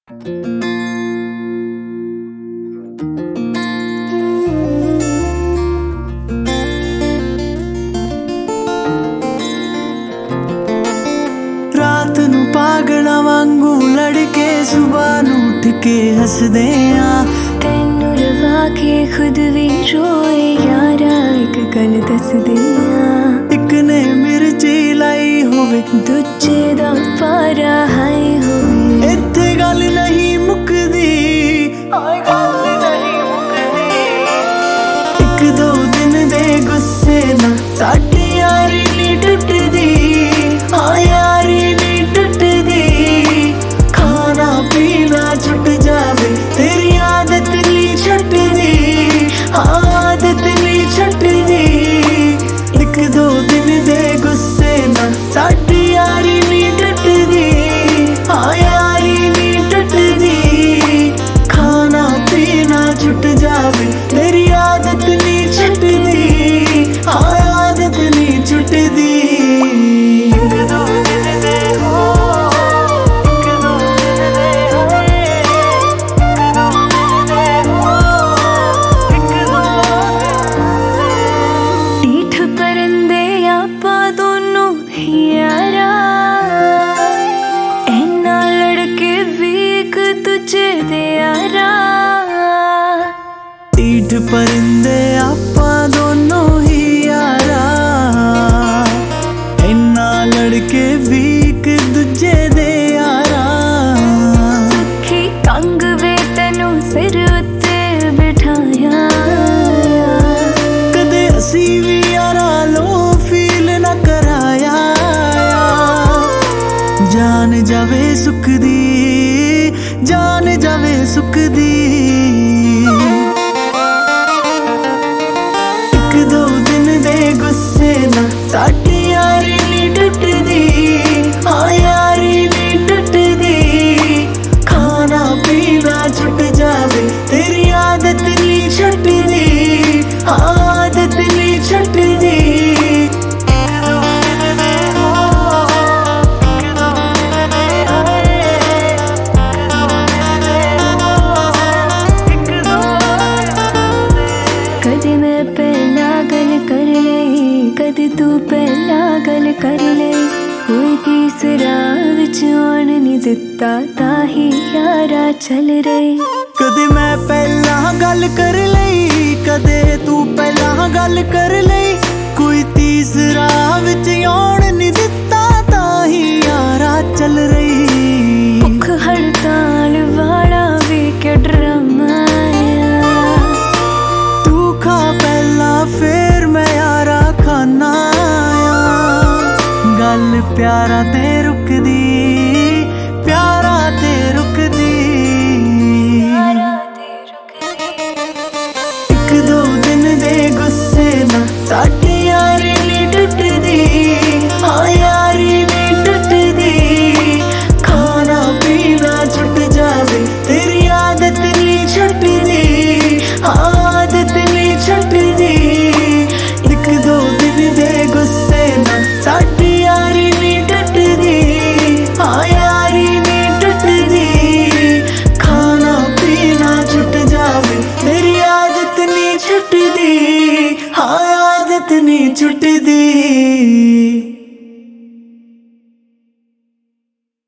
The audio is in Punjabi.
रात नू पागला वांगू लड़के सुबह नू उठ के हसदे आ तेनू रवा के खुद भी रोए यारा एक गल दस दे एक ने मिर्ची लाई होवे दूजे दा पारा हाय होवे इत्थे गल नहीं मुकदी हाय गल नहीं मुकदी एक दो दिन दे गुस्से ना साडी यारी नी टुटदी हाँ यारी नी टुटदी खाना पीना छुट जावे तेरी आदत नी छुटदी हाँ आदत नी छुटदी एक दो दिन दे गुस्से ना साडी यारी नी टुटदी हाँ यारी नी टुटदी खाना पीना छुट जावे तेरी आदत नी छुटदी हाँ आदत नी छुटदी एक दो दिन दे हो एक दो दिन दे होए एक दो दिन दे हो एक दो ਢੀਠ ਪਰੰਦੇ ਆਪਾਂ ਦੋਨੋਂ ਹੀ ਯਾਰਾ ਇਹਨਾਂ ਲੜਕੇ ਵੀ ਇੱਕ ਦੂਜੇ ਦੇ ਯਾਰਾ ਢੀਠ ਪਰਿੰਦੇ ਆਪਾਂ ਦੋਨੋਂ ਹੀ ਯਾਰਾ ਇੰਨਾ ਲੜਕੇ ਵੀ ਇੱਕ ਦੂਜੇ ਦੇ ਯਾਰਾ ਸੁੱਖੀ ਕੰਗ ਵੇ ਤੈਨੂੰ ਸਿਰ ਉੱਤੇ ਬਿਠਾਇਆ ਕਦੇ ਅਸੀਂ ਵੀ ਯਾਰਾ ਲੋ ਫੀਲ ਨਾ ਕਰਾਇਆ ਜਾਨ ਜਾਵੇ ਸੁੱਖ ਦੀ ਜਾਨ ਜਾਵੇ ਸੁੱਖ ਦੀ ਇੱਕ ਦੋ ਦਿਨ ਦੇ ਗੁੱਸੇ ਨਾ ਸਾਡੀ ਯਾਰੀ ਨੀ ਟੁੱਟਦੀ ਹਾਂ ਯਾਰੀ ਨੀ ਟੁੱਟਦੀ ਖਾਣਾ ਪੀਣਾ ਛੁੱਟ ਜਾਵੇ ਤੇਰੀ ਆਦਤ ਨੀ ਛੁੱਟਦੀ ਹਾਂ ਆਦਤ ਨੀ ਛੁੱਟਦੀ ਇੱਕ ਦੋ ਦਿਨ ਦੇ ਹੋ ਇੱਕ ਦੋ ਦਿਨ ਦੇ ਹੋਏ ਇੱਕ ਦੋ ਦਿਨ ਦੇ ਹੋ ਇੱਕ ਦੋ ਦਿਨ ਦੇ ਕਦੇ ਮੈਂ ਪਹਿਲਾਂ ਗੱਲ ਕਰ ਲਈ ਕਦੇ ਤੂੰ ਪਹਿਲਾਂ ਗੱਲ ਕਰ ਲਈ ਕੋਈ ਤੀਸਰਾ ਵਿੱਚ ਆਉਣ ਨਹੀਂ ਦਿੱਤਾ ਤਾਂ ਹੀ ਯਾਰਾ ਚੱਲ ਰਹੀ ਕਦੇ ਮੈਂ ਪਹਿਲਾਂ ਗੱਲ ਕਰ ਲਈ ਕਦੇ ਤੂੰ ਪਹਿਲਾਂ ਗੱਲ ਕਰ ਲਈ ਕੋਈ ਤੀਸਰਾ ਵਿੱਚ ਆਉਣ ਨਹੀਂ ਦਿੱਤਾ ਤਾਂ ਹੀ ਯਾਰਾ ਚੱਲ ਰਹੀ ਭੁੱਖ ਹੜਤਾਲ ਵਾਲਾ ਵੀ ਕਿ ਡਰਾਮਾ ਆ ਤੂੰ ਖਾ ਪਹਿਲਾਂ ਫੇਰ ਮੈਂ ਯਾਰਾ ਖਾਨਾ ਆ ਗੱਲ ਪਿਆਰਾ ਤੇਰਾ